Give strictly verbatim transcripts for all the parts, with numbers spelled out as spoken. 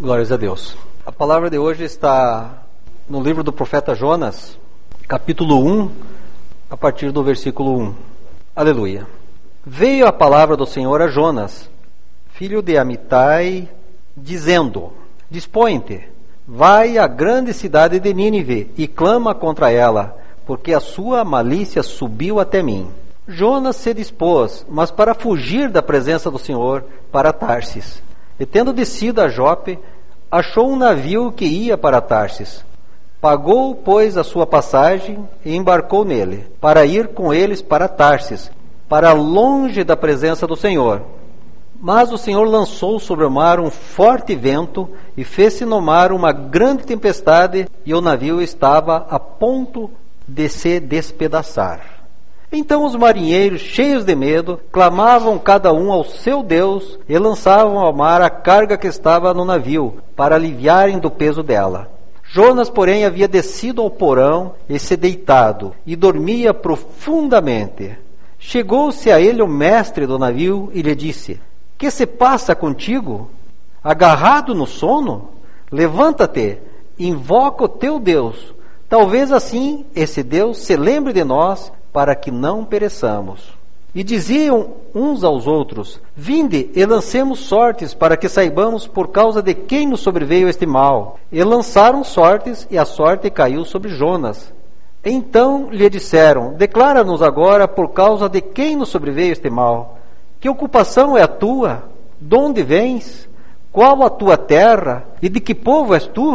Glórias a Deus. A palavra de hoje está no livro do profeta Jonas, capítulo um, a partir do versículo um. Aleluia. Veio a palavra do Senhor a Jonas, filho de Amitai, dizendo: Dispõe-te, vai à grande cidade de Nínive e clama contra ela, porque a sua malícia subiu até mim. Jonas se dispôs, mas para fugir da presença do Senhor, para Tarsis. E tendo descido a Jope, achou um navio que ia para Tarsis. Pagou, pois, a sua passagem e embarcou nele, para ir com eles para Tarsis, para longe da presença do Senhor. Mas o Senhor lançou sobre o mar um forte vento e fez-se no mar uma grande tempestade, e o navio estava a ponto de se despedaçar. Então os marinheiros, cheios de medo, clamavam cada um ao seu Deus e lançavam ao mar a carga que estava no navio, para aliviarem do peso dela. Jonas, porém, havia descido ao porão e se deitado, e dormia profundamente. Chegou-se a ele o mestre do navio e lhe disse: Que se passa contigo? Agarrado no sono? Levanta-te, invoca o teu Deus. Talvez assim esse Deus se lembre de nós, para que não pereçamos. E diziam uns aos outros: Vinde e lancemos sortes, para que saibamos por causa de quem nos sobreveio este mal. E lançaram sortes, e a sorte caiu sobre Jonas. Então lhe disseram: Declara-nos agora por causa de quem nos sobreveio este mal. Que ocupação é a tua? De onde vens? Qual a tua terra? E de que povo és tu?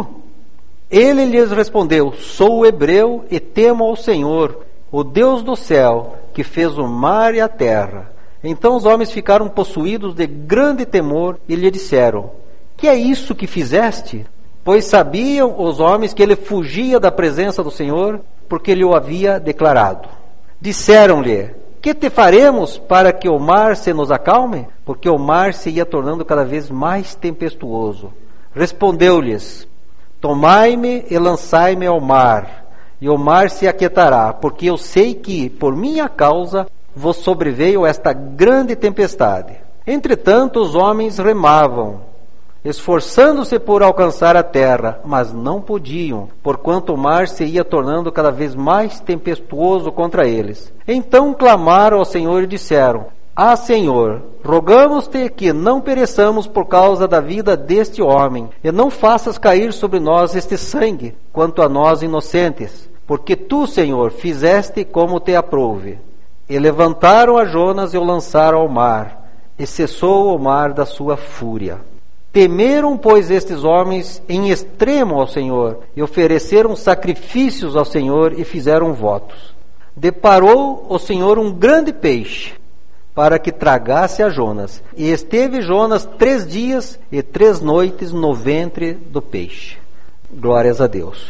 Ele lhes respondeu: Sou hebreu e temo ao Senhor, o Deus do céu, que fez o mar e a terra. Então os homens ficaram possuídos de grande temor e lhe disseram: Que é isso que fizeste? Pois sabiam os homens que ele fugia da presença do Senhor, porque lhe o havia declarado. Disseram-lhe: Que te faremos para que o mar se nos acalme? Porque o mar se ia tornando cada vez mais tempestuoso. Respondeu-lhes: Tomai-me e lançai-me ao mar, e o mar se aquietará, porque eu sei que, por minha causa, vos sobreveio esta grande tempestade. Entretanto, os homens remavam, esforçando-se por alcançar a terra, mas não podiam, porquanto o mar se ia tornando cada vez mais tempestuoso contra eles. Então clamaram ao Senhor e disseram: Ah, Senhor, rogamos-te que não pereçamos por causa da vida deste homem, e não faças cair sobre nós este sangue, quanto a nós inocentes, porque tu, Senhor, fizeste como te aprouve. E levantaram a Jonas e o lançaram ao mar, e cessou o mar da sua fúria. Temeram, pois, estes homens em extremo ao Senhor, e ofereceram sacrifícios ao Senhor e fizeram votos. Deparou o Senhor um grande peixe, para que tragasse a Jonas. E esteve Jonas três dias e três noites no ventre do peixe. Glórias a Deus.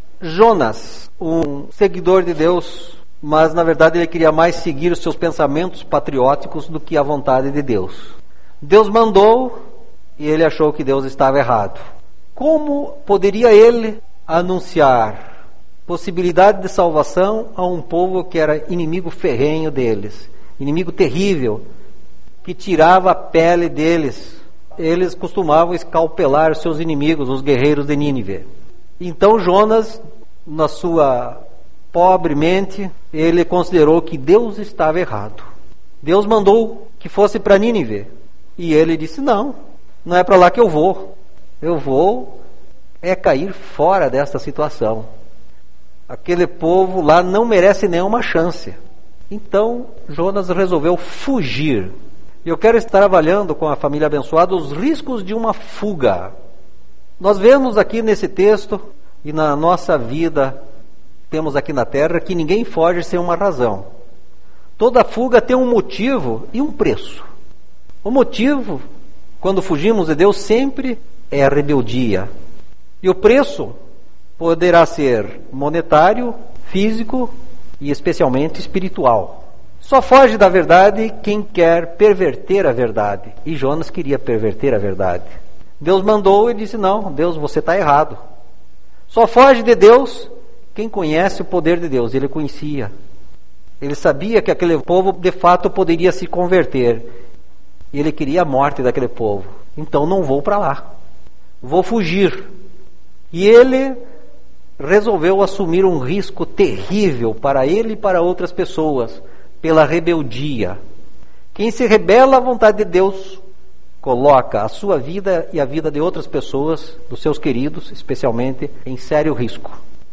Jonas, um seguidor de Deus, mas na verdade ele queria mais seguir os seus pensamentos patrióticos do que a vontade de Deus. Deus mandou e ele achou que Deus estava errado. Como poderia ele anunciar possibilidade de salvação a um povo que era inimigo ferrenho deles? Inimigo terrível, que tirava a pele deles. Eles costumavam escalpelar os seus inimigos, os guerreiros de Nínive. Então Jonas, na sua pobre mente, ele considerou que Deus estava errado. Deus mandou que fosse para Nínive, e ele disse: não, não é para lá que eu vou. Eu vou é cair fora desta situação. Aquele povo lá não merece nenhuma chance. Então, Jonas resolveu fugir. E eu quero estar avaliando com a família abençoada os riscos de uma fuga. Nós vemos aqui nesse texto, e na nossa vida, temos aqui na terra, que ninguém foge sem uma razão. Toda fuga tem um motivo e um preço. O motivo, quando fugimos de Deus, sempre é a rebeldia. E o preço poderá ser monetário, físico e especialmente espiritual. Só foge da verdade quem quer perverter a verdade. E Jonas queria perverter a verdade. Deus mandou e disse: não, Deus, você está errado. Só foge de Deus quem conhece o poder de Deus. Ele conhecia. Ele sabia que aquele povo de fato poderia se converter. E ele queria a morte daquele povo. Então não vou para lá. vou fugir. E ele resolveu assumir um risco terrível para ele e para outras pessoas, pela rebeldia. Quem se rebela à vontade de Deus, coloca a sua vida e a vida de outras pessoas, dos seus queridos, especialmente, em sério risco.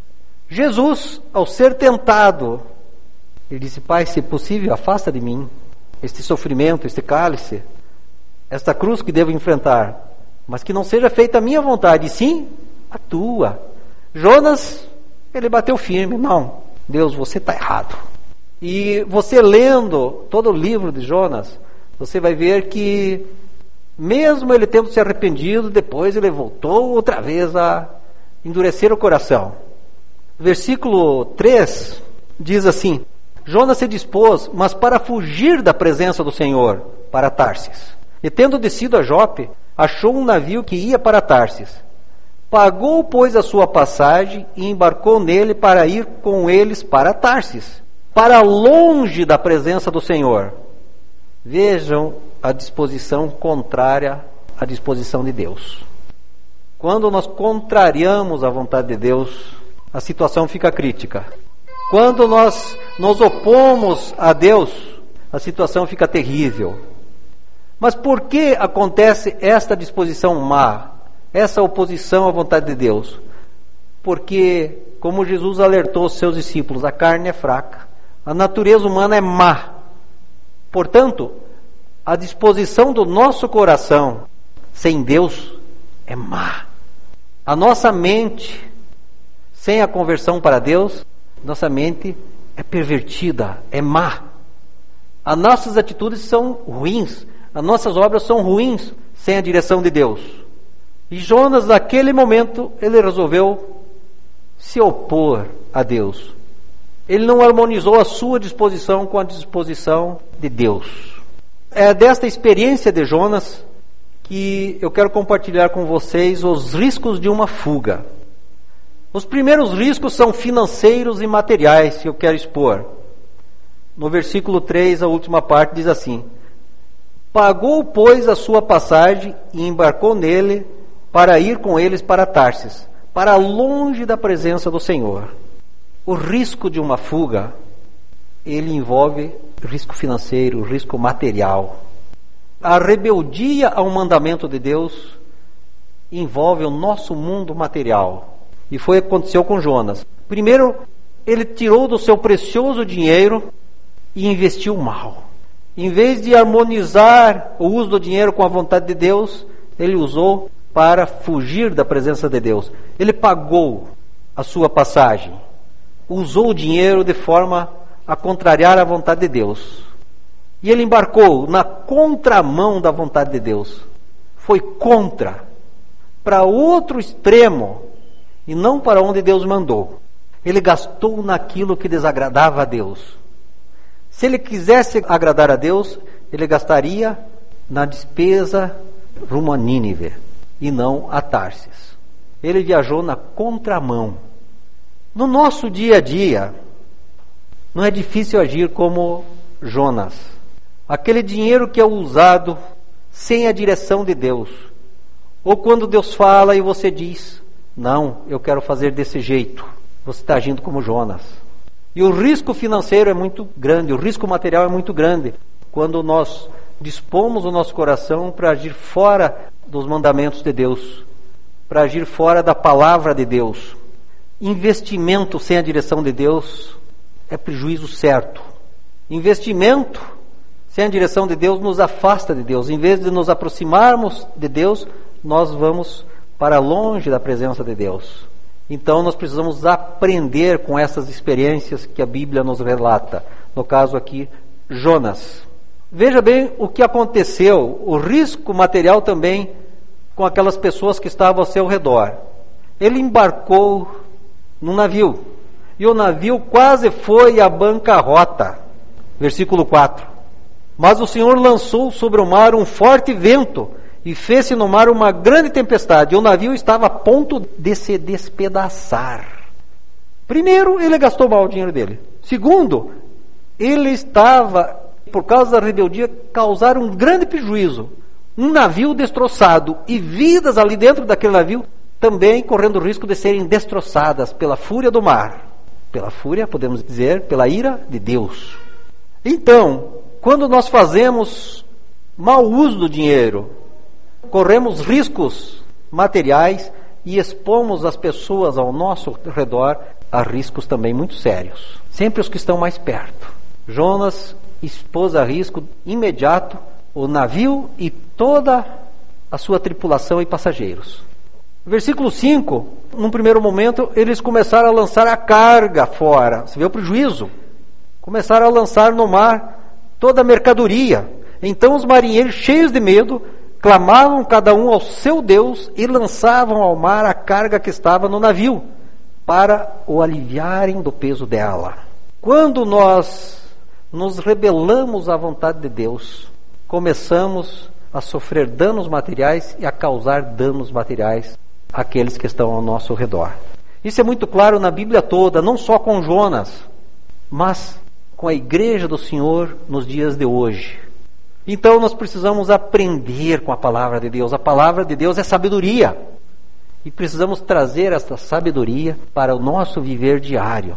Jesus, ao ser tentado, ele disse: Pai, se possível, afasta de mim este sofrimento, este cálice, esta cruz que devo enfrentar, mas que não seja feita a minha vontade, e sim a tua. Jonas, ele bateu firme: não, Deus, você está errado. E você lendo todo o livro de Jonas, você vai ver que mesmo ele tendo se arrependido, depois ele voltou outra vez a endurecer o coração. Versículo três diz assim: Jonas se dispôs, mas para fugir da presença do Senhor, para Tarsis. E tendo descido a Jope, achou um navio que ia para Tarsis. Pagou, pois, a sua passagem e embarcou nele para ir com eles para Tarsis, para longe da presença do Senhor. Vejam a disposição contrária à disposição de Deus. Quando nós contrariamos a vontade de Deus, a situação fica crítica. Quando nós nos opomos a Deus, a situação fica terrível. Mas por que acontece esta disposição má, essa oposição à vontade de Deus? Porque, como Jesus alertou os seus discípulos, a carne é fraca, a natureza humana é má. Portanto, a disposição do nosso coração sem Deus é má. A nossa mente, sem a conversão para Deus, nossa mente é pervertida, é má. As nossas atitudes são ruins, as nossas obras são ruins sem a direção de Deus. E Jonas, naquele momento, ele resolveu se opor a Deus. Ele não harmonizou a sua disposição com a disposição de Deus. É desta experiência de Jonas que eu quero compartilhar com vocês os riscos de uma fuga. Os primeiros riscos são financeiros e materiais, que eu quero expor. No versículo três, a última parte, diz assim: Pagou, pois, a sua passagem e embarcou nele para ir com eles para Tarsis, para longe da presença do Senhor. O risco de uma fuga, ele envolve risco financeiro, risco material. A rebeldia ao mandamento de Deus envolve o nosso mundo material. E foi o que aconteceu com Jonas. Primeiro, ele tirou do seu precioso dinheiro e investiu mal. Em vez de harmonizar o uso do dinheiro com a vontade de Deus, ele usou para fugir da presença de Deus. Ele pagou a sua passagem, usou o dinheiro de forma a contrariar a vontade de Deus. E ele embarcou na contramão da vontade de Deus. Foi contra, para outro extremo, e não para onde Deus mandou. Ele gastou naquilo que desagradava a Deus. Se ele quisesse agradar a Deus, ele gastaria na despesa rumo a Nínive, e não a Tarsis. Ele viajou na contramão. No nosso dia a dia, não é difícil agir como Jonas. Aquele dinheiro que é usado sem a direção de Deus. Ou quando Deus fala e você diz: não, eu quero fazer desse jeito. Você está agindo como Jonas. E o risco financeiro é muito grande, o risco material é muito grande, quando nós dispomos o nosso coração para agir fora dos mandamentos de Deus, para agir fora da palavra de Deus. Investimento sem a direção de Deus é prejuízo certo. Investimento sem a direção de Deus nos afasta de Deus. Em vez de nos aproximarmos de Deus, nós vamos para longe da presença de Deus. Então nós precisamos aprender com essas experiências que a Bíblia nos relata. No caso aqui, Jonas. Veja bem o que aconteceu, o risco material também com aquelas pessoas que estavam ao seu redor. Ele embarcou num navio, e o navio quase foi à bancarrota. Versículo quatro. Mas o Senhor lançou sobre o mar um forte vento, e fez-se no mar uma grande tempestade, e o navio estava a ponto de se despedaçar. Primeiro, ele gastou mal o dinheiro dele. Segundo, ele estava, por causa da rebeldia, causar um grande prejuízo. um navio destroçado e vidas ali dentro daquele navio também correndo o risco de serem destroçadas pela fúria do mar. Pela fúria, podemos dizer, pela ira de Deus. Então, quando nós fazemos mau uso do dinheiro, corremos riscos materiais e expomos as pessoas ao nosso redor a riscos também muito sérios. Sempre os que estão mais perto. Jonas expôs a risco imediato o navio e toda a sua tripulação e passageiros. Versículo cinco, num primeiro momento, eles começaram a lançar a carga fora. Você vê o prejuízo? Começaram a lançar no mar toda a mercadoria. Então os marinheiros, cheios de medo, clamavam cada um ao seu Deus e lançavam ao mar a carga que estava no navio, para o aliviarem do peso dela. Quando nós nos rebelamos à vontade de Deus, começamos a sofrer danos materiais e a causar danos materiais àqueles que estão ao nosso redor. Isso é muito claro na Bíblia toda, não só com Jonas, mas com a igreja do Senhor nos dias de hoje. Então nós precisamos aprender com a palavra de Deus. A palavra de Deus é sabedoria. E precisamos trazer essa sabedoria para o nosso viver diário.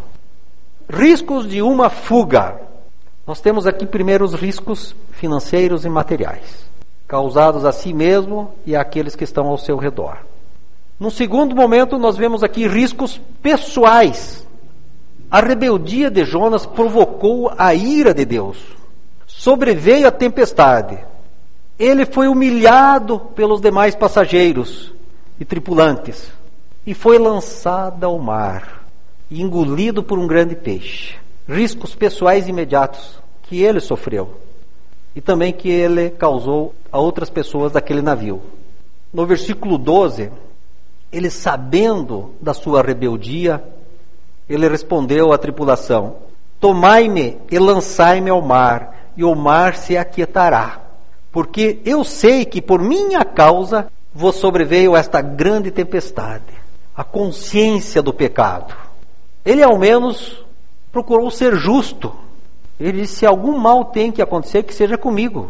Riscos de uma fuga. Nós temos aqui primeiro os riscos financeiros e materiais, causados a si mesmo e àqueles que estão ao seu redor. No segundo momento, nós vemos aqui riscos pessoais. A rebeldia de Jonas provocou a ira de Deus. Sobreveio a tempestade. Ele foi humilhado pelos demais passageiros e tripulantes e foi lançado ao mar e engolido por um grande peixe. Riscos pessoais imediatos que ele sofreu e também que ele causou a outras pessoas daquele navio. No versículo doze, ele, sabendo da sua rebeldia, ele respondeu à tripulação: tomai-me e lançai-me ao mar, e o mar se aquietará, porque eu sei que por minha causa vos sobreveio esta grande tempestade. A consciência do pecado. Ele ao menos procurou ser justo. Ele disse: se algum mal tem que acontecer, que seja comigo.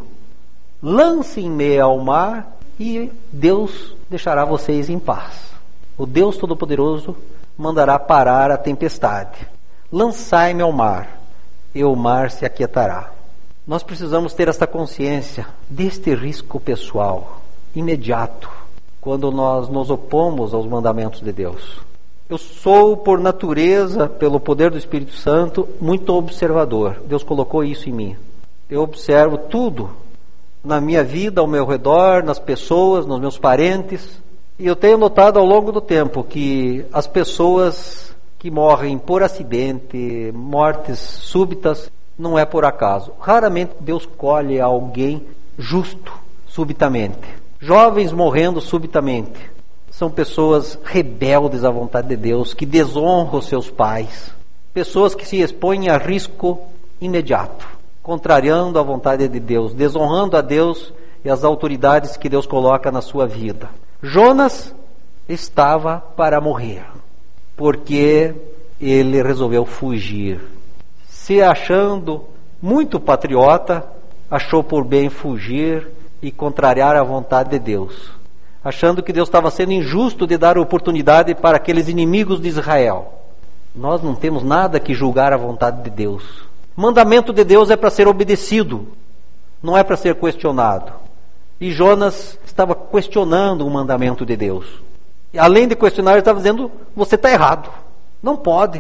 Lancem-me ao mar e Deus deixará vocês em paz. O Deus Todo-Poderoso mandará parar a tempestade. Lançai-me ao mar e o mar se aquietará. Nós precisamos ter esta consciência deste risco pessoal, imediato, quando nós nos opomos aos mandamentos de Deus. Eu sou, por natureza, pelo poder do Espírito Santo, muito observador. Deus colocou isso em mim. Eu observo tudo na minha vida, ao meu redor, nas pessoas, nos meus parentes. E eu tenho notado ao longo do tempo que as pessoas que morrem por acidente, mortes súbitas, não é por acaso. Raramente Deus colhe alguém justo, subitamente. Jovens morrendo subitamente. São pessoas rebeldes à vontade de Deus, que desonram os seus pais. Pessoas que se expõem a risco imediato, contrariando a vontade de Deus, desonrando a Deus e as autoridades que Deus coloca na sua vida. Jonas estava para morrer, porque ele resolveu fugir. Se achando muito patriota, achou por bem fugir e contrariar a vontade de Deus, achando que Deus estava sendo injusto de dar oportunidade para aqueles inimigos de Israel. Nós não temos nada que julgar a vontade de Deus. O mandamento de Deus é para ser obedecido, não é para ser questionado. E Jonas estava questionando o mandamento de Deus. E além de questionar, ele estava dizendo: você está errado, não pode.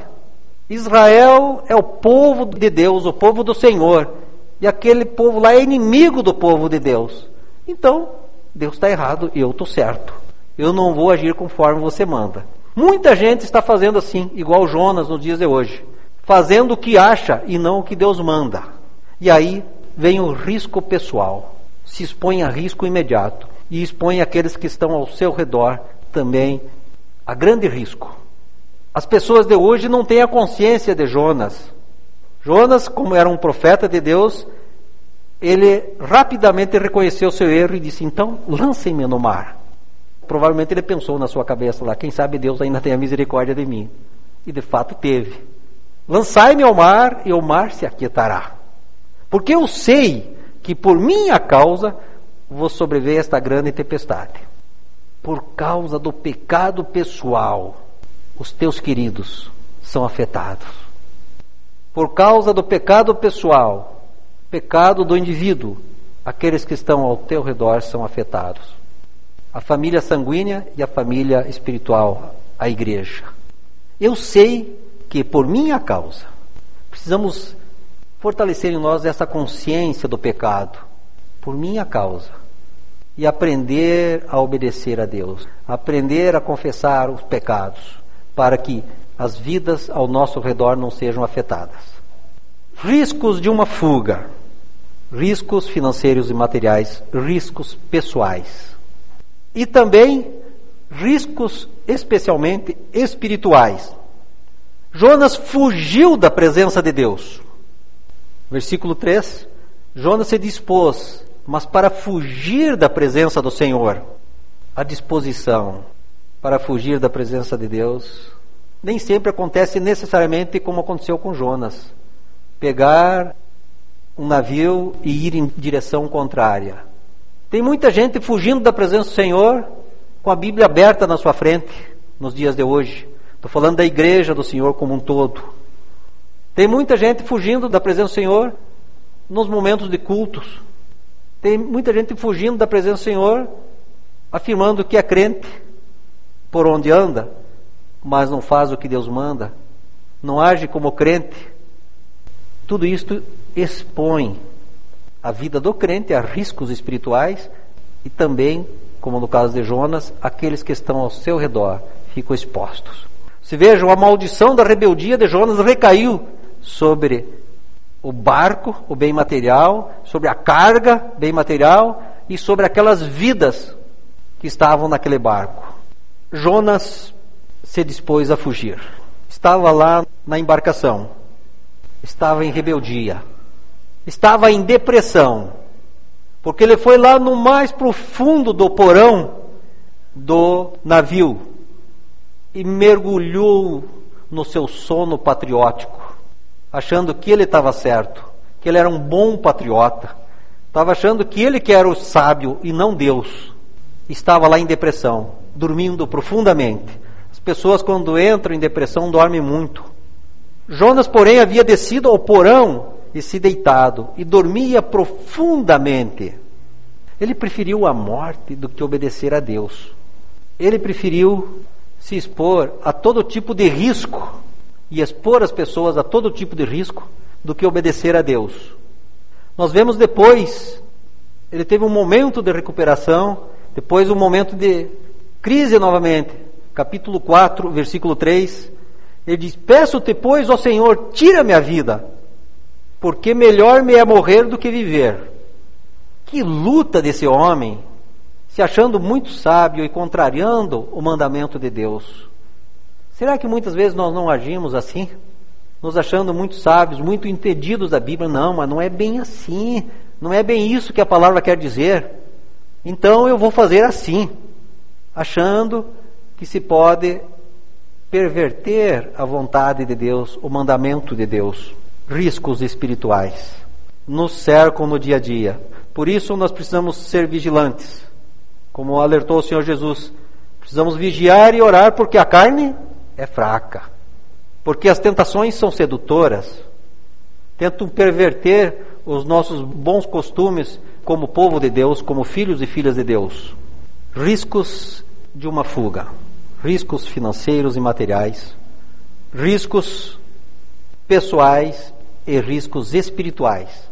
Israel é o povo de Deus, o povo do Senhor, e aquele povo lá é inimigo do povo de Deus. Então, Deus está errado e eu estou certo. Eu não vou agir conforme você manda. Muita gente está fazendo assim, igual Jonas nos dias de hoje, fazendo o que acha e não o que Deus manda. E aí vem o risco pessoal, se expõe a risco imediato e expõe aqueles que estão ao seu redor também a grande risco. As pessoas de hoje não têm a consciência de Jonas. Jonas, como era um profeta de Deus, ele rapidamente reconheceu seu erro e disse: então, lancem-me no mar. Provavelmente ele pensou na sua cabeça lá: quem sabe Deus ainda tenha misericórdia de mim. E de fato teve. Lançai-me ao mar e o mar se aquietará. Porque eu sei que por minha causa vos sobreveio esta grande tempestade. Por causa do pecado pessoal, os teus queridos são afetados. Por causa do pecado pessoal, pecado do indivíduo, aqueles que estão ao teu redor são afetados. A família sanguínea e a família espiritual, a igreja. Eu sei que por minha causa, precisamos fortalecer em nós essa consciência do pecado, por minha causa. E aprender a obedecer a Deus, aprender a confessar os pecados, para que as vidas ao nosso redor não sejam afetadas. Riscos de uma fuga, riscos financeiros e materiais, riscos pessoais. E também riscos especialmente espirituais. Jonas fugiu da presença de Deus. Versículo três, Jonas se dispôs, mas para fugir da presença do Senhor. A disposição para fugir da presença de Deus nem sempre acontece necessariamente como aconteceu com Jonas. Pegar um navio e ir em direção contrária. Tem muita gente fugindo da presença do Senhor com a Bíblia aberta na sua frente nos dias de hoje. Estou falando da igreja do Senhor como um todo. Tem muita gente fugindo da presença do Senhor nos momentos de cultos. Tem muita gente fugindo da presença do Senhor, afirmando que é crente por onde anda, mas não faz o que Deus manda, não age como crente. Tudo isto expõe a vida do crente a riscos espirituais e também, como no caso de Jonas, aqueles que estão ao seu redor ficam expostos. Se vejam, a maldição da rebeldia de Jonas recaiu sobre o barco, o bem material, sobre a carga, bem material, e sobre aquelas vidas que estavam naquele barco. Jonas se dispôs a fugir. Estava lá na embarcação. Estava em rebeldia. Estava em depressão. Porque ele foi lá no mais profundo do porão do navio e mergulhou no seu sono patriótico, achando que ele estava certo, que ele era um bom patriota, estava achando que ele que era o sábio e não Deus. Estava lá em depressão, dormindo profundamente. As pessoas quando entram em depressão dormem muito. Jonas, porém, havia descido ao porão e se deitado, e dormia profundamente. Ele preferiu a morte do que obedecer a Deus. Ele preferiu se expor a todo tipo de risco e expor as pessoas a todo tipo de risco do que obedecer a Deus. Nós vemos depois, ele teve um momento de recuperação, depois um momento de crise novamente. Capítulo quatro, versículo três, ele diz: peço-te, pois, ó Senhor, tira-me a vida, porque melhor me é morrer do que viver. Que luta desse homem, se achando muito sábio e contrariando o mandamento de Deus. Será que muitas vezes nós não agimos assim? Nos achando muito sábios, muito entendidos da Bíblia? Não, mas não é bem assim. Não é bem isso que a palavra quer dizer. Então eu vou fazer assim, achando que se pode perverter a vontade de Deus, o mandamento de Deus. Riscos espirituais nos cercam no dia a dia. Por isso nós precisamos ser vigilantes. Como alertou o Senhor Jesus, precisamos vigiar e orar, porque a carne é fraca. Porque as tentações são sedutoras. Tentam perverter os nossos bons costumes como povo de Deus, como filhos e filhas de Deus. Riscos de uma fuga. Riscos financeiros e materiais. Riscos pessoais e riscos espirituais.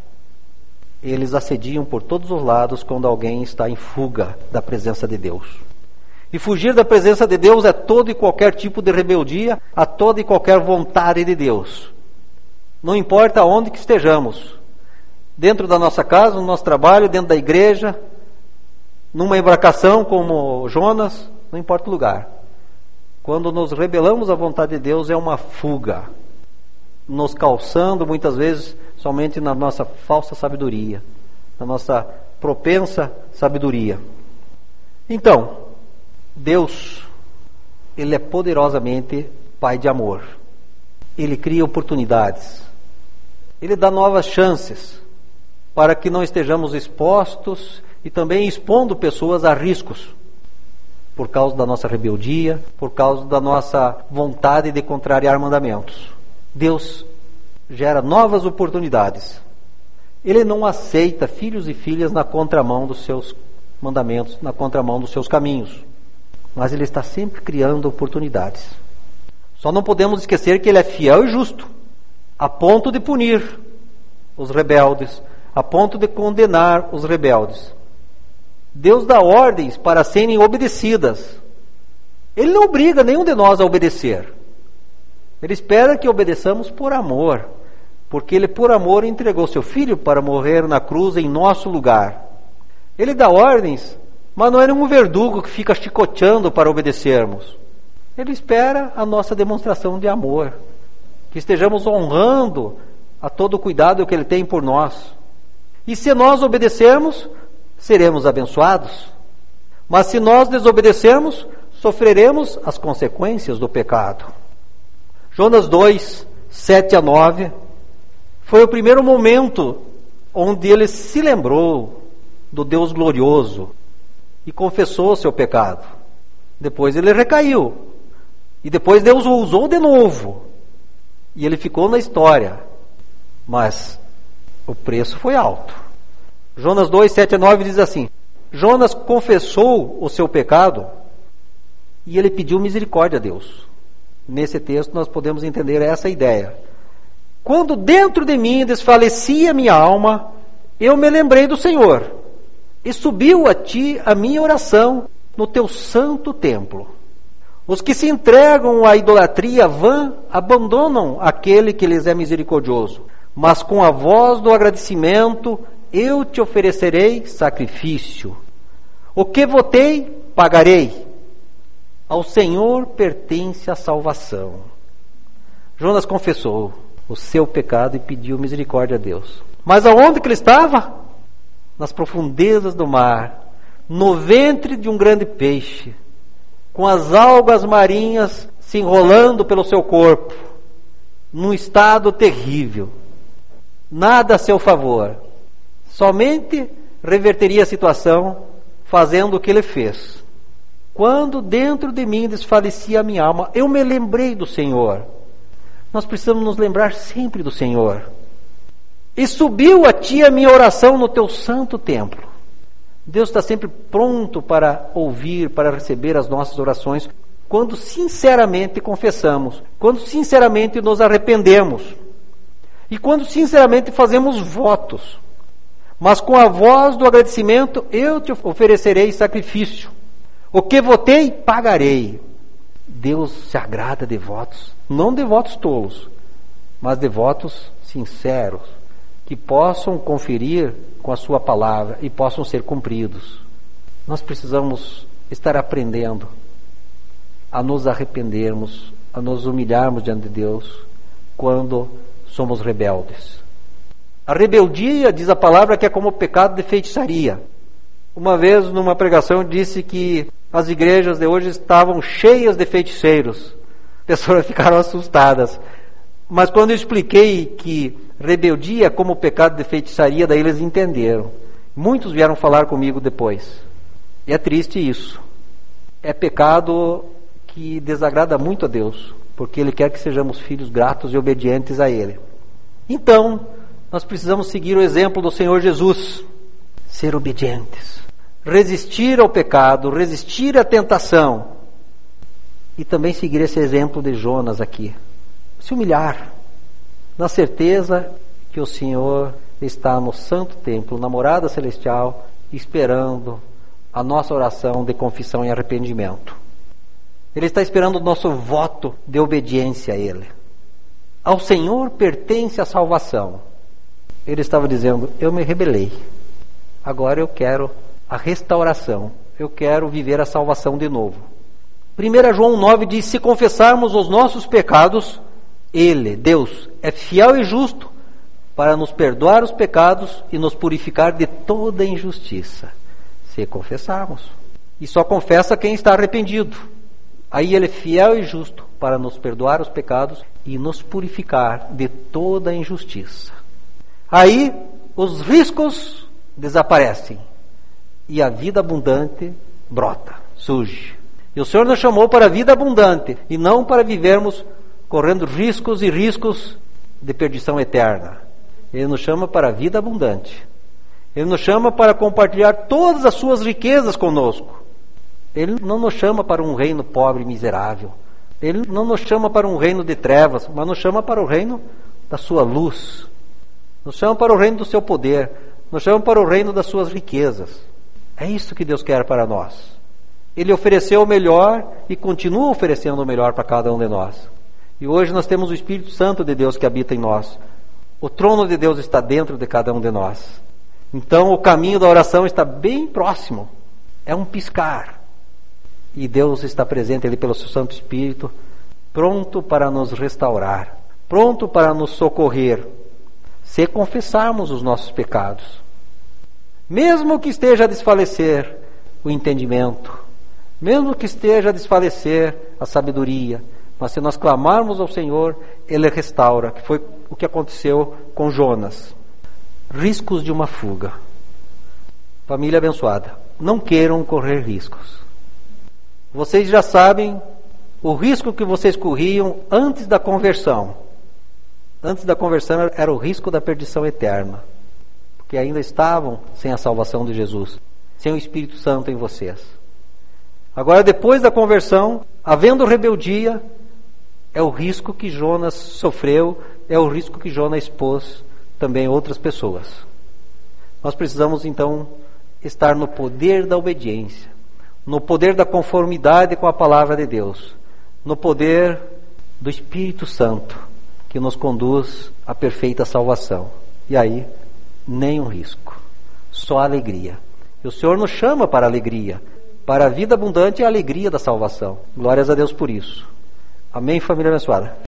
Eles assediam por todos os lados quando alguém está em fuga da presença de Deus. E fugir da presença de Deus é todo e qualquer tipo de rebeldia a toda e qualquer vontade de Deus. Não importa onde que estejamos, dentro da nossa casa, no nosso trabalho, dentro da igreja, numa embarcação como Jonas, não importa o lugar. Quando nos rebelamos à vontade de Deus é uma fuga, nos calçando muitas vezes somente na nossa falsa sabedoria, na nossa propensa sabedoria. Então, Deus, Ele é poderosamente Pai de amor. Ele cria oportunidades. Ele dá novas chances para que não estejamos expostos e também expondo pessoas a riscos, por causa da nossa rebeldia, por causa da nossa vontade de contrariar mandamentos. Deus gera novas oportunidades. Ele não aceita filhos e filhas na contramão dos seus mandamentos, na contramão dos seus caminhos. Mas Ele está sempre criando oportunidades. Só não podemos esquecer que Ele é fiel e justo, a ponto de punir os rebeldes, a ponto de condenar os rebeldes. Deus dá ordens para serem obedecidas. Ele não obriga nenhum de nós a obedecer. Ele espera que obedeçamos por amor, porque Ele por amor entregou seu Filho para morrer na cruz em nosso lugar. Ele dá ordens, mas não é nenhum verdugo que fica chicoteando para obedecermos. Ele espera a nossa demonstração de amor, que estejamos honrando a todo o cuidado que Ele tem por nós. E se nós obedecermos, seremos abençoados. Mas se nós desobedecermos, sofreremos as consequências do pecado. Jonas dois, sete a nove, foi o primeiro momento onde ele se lembrou do Deus glorioso e confessou seu pecado. Depois ele recaiu. E depois Deus o usou de novo. E ele ficou na história. Mas o preço foi alto. Jonas dois, sete a nove diz assim: Jonas confessou o seu pecado e ele pediu misericórdia a Deus. Nesse texto nós podemos entender essa ideia. Quando dentro de mim desfalecia minha alma, eu me lembrei do Senhor, e subiu a ti a minha oração no teu santo templo. Os que se entregam à idolatria vã abandonam aquele que lhes é misericordioso, mas com a voz do agradecimento eu te oferecerei sacrifício. O que votei, pagarei. Ao Senhor pertence a salvação. Jonas confessou o seu pecado e pediu misericórdia a Deus. Mas aonde que ele estava? Nas profundezas do mar, no ventre de um grande peixe, com as algas marinhas se enrolando pelo seu corpo, num estado terrível. Nada a seu favor. Somente reverteria a situação fazendo o que ele fez. Quando dentro de mim desfalecia a minha alma, eu me lembrei do Senhor. Nós precisamos nos lembrar sempre do Senhor. E subiu a ti a minha oração no teu santo templo. Deus está sempre pronto para ouvir, para receber as nossas orações, quando sinceramente confessamos, quando sinceramente nos arrependemos, e quando sinceramente fazemos votos. Mas com a voz do agradecimento, eu te oferecerei sacrifício. O que votei, pagarei. Deus se agrada de votos, não de votos tolos, mas de votos sinceros, que possam conferir com a sua palavra e possam ser cumpridos. Nós precisamos estar aprendendo a nos arrependermos, a nos humilharmos diante de Deus quando somos rebeldes. A rebeldia, diz a palavra, que é como o pecado de feitiçaria. Uma vez, numa pregação, eu disse que as igrejas de hoje estavam cheias de feiticeiros. As pessoas ficaram assustadas. Mas quando eu expliquei que rebeldia é como o pecado de feitiçaria, daí eles entenderam. Muitos vieram falar comigo depois. E é triste isso. É pecado que desagrada muito a Deus, porque Ele quer que sejamos filhos gratos e obedientes a Ele. Então, nós precisamos seguir o exemplo do Senhor Jesus. Ser obedientes. Resistir ao pecado, resistir à tentação. E também seguir esse exemplo de Jonas aqui. Se humilhar, na certeza que o Senhor está no santo templo, na morada celestial, esperando a nossa oração de confissão e arrependimento. Ele está esperando o nosso voto de obediência a Ele. Ao Senhor pertence a salvação. Ele estava dizendo, eu me rebelei. Agora eu quero a restauração. Eu quero viver a salvação de novo. primeiro João nove diz, se confessarmos os nossos pecados, Ele, Deus, é fiel e justo para nos perdoar os pecados e nos purificar de toda injustiça. Se confessarmos. E só confessa quem está arrependido. Aí Ele é fiel e justo para nos perdoar os pecados e nos purificar de toda injustiça. Aí os riscos desaparecem. e a vida abundante brota, surge. E o Senhor nos chamou para a vida abundante e não para vivermos correndo riscos e riscos de perdição eterna. Ele nos chama para a vida abundante. Ele nos chama para compartilhar todas as suas riquezas conosco. Ele não nos chama para um reino pobre e miserável. Ele não nos chama para um reino de trevas, mas nos chama para o reino da sua luz. Nos chama para o reino do seu poder. Nos chama para o reino das suas riquezas. É isso que Deus quer para nós. Ele ofereceu o melhor e continua oferecendo o melhor para cada um de nós. E hoje nós temos o Espírito Santo de Deus que habita em nós. O trono de Deus está dentro de cada um de nós. Então o caminho da oração está bem próximo. É um piscar. E Deus está presente ali pelo seu Santo Espírito, pronto para nos restaurar, pronto para nos socorrer, se confessarmos os nossos pecados. Mesmo que esteja a desfalecer o entendimento, mesmo que esteja a desfalecer a sabedoria, mas se nós clamarmos ao Senhor, Ele restaura, que foi o que aconteceu com Jonas. Riscos de uma fuga. Família abençoada, não queiram correr riscos. Vocês já sabem o risco que vocês corriam antes da conversão. Antes da conversão era o risco da perdição eterna. Porque ainda estavam sem a salvação de Jesus, sem o Espírito Santo em vocês. Agora, depois da conversão, havendo rebeldia, é o risco que Jonas sofreu, é o risco que Jonas expôs também a outras pessoas. Nós precisamos, então, estar no poder da obediência, no poder da conformidade com a palavra de Deus, no poder do Espírito Santo, que nos conduz à perfeita salvação. E aí, nenhum risco, só alegria. E o Senhor nos chama para a alegria, para a vida abundante e a alegria da salvação. Glórias a Deus por isso. Amém, família abençoada.